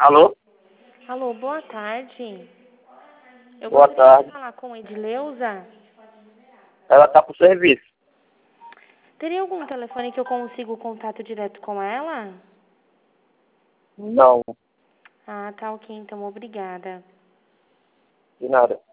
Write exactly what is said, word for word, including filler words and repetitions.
Alô? Alô, boa tarde. Eu Boa gostaria de tarde. falar com a Edileuza. Ela tá pro serviço. Teria algum telefone que eu consiga o contato direto com ela? Não, Ah, tá ok, então, obrigada. de nada.